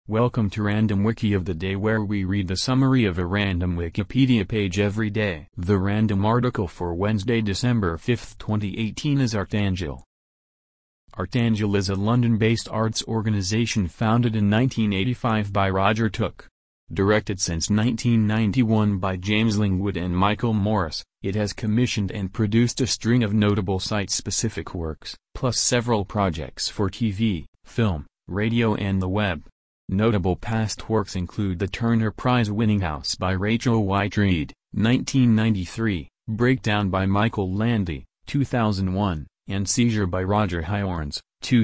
Welcome to Random Wiki of the Day, where we read the summary of a random Wikipedia page every day. The random article for Wednesday, December 5, 2018 is Artangel. Artangel is a London-based arts organization founded in 1985 by Roger Took. Directed since 1991 by James Lingwood and Michael Morris, it has commissioned and produced a string of notable site-specific works, plus several projects for TV, film, radio and the web. Notable past works include the Turner Prize-winning House by Rachel White-Read, 1993, Breakdown by Michael Landy, 2001, and Seizure by Roger Hiorns,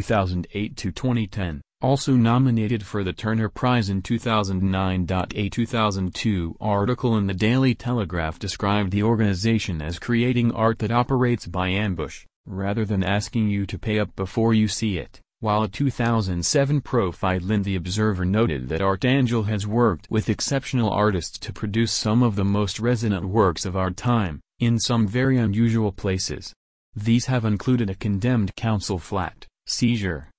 2008-2010. Also nominated for the Turner Prize in 2009. A 2002 article in the Daily Telegraph described the organization as creating art that operates by ambush, rather than asking you to pay up before you see it, while a 2007 profile in The Observer noted that Artangel has worked with exceptional artists to produce some of the most resonant works of our time, in some very unusual places. These have included a condemned council flat, Seizure,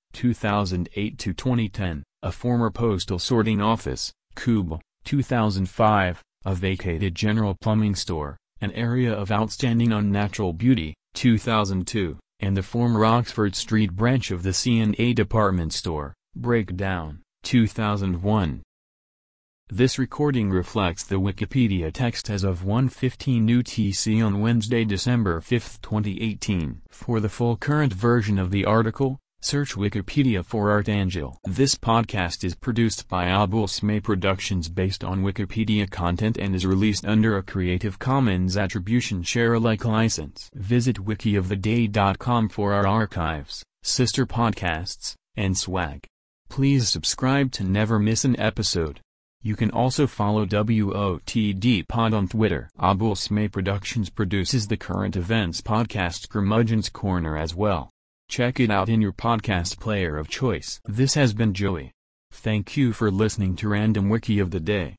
2008-2010, a former postal sorting office, Kubel, 2005, a vacated general plumbing store, an area of outstanding unnatural beauty, 2002, and the former Oxford Street branch of the C&A department store, Breakdown, 2001. This recording reflects the Wikipedia text as of 1:15 UTC on Wednesday, December 5, 2018. For the full current version of the article, search Wikipedia for Artangel. This podcast is produced by Abul Smay Productions based on Wikipedia content and is released under a Creative Commons Attribution Share-alike license. Visit wikioftheday.com for our archives, sister podcasts, and swag. Please subscribe to never miss an episode. You can also follow WOTD Pod on Twitter. Abul Smay Productions produces the current events podcast Curmudgeon's Corner as well. Check it out in your podcast player of choice. This has been Joey. Thank you for listening to Random Wiki of the Day.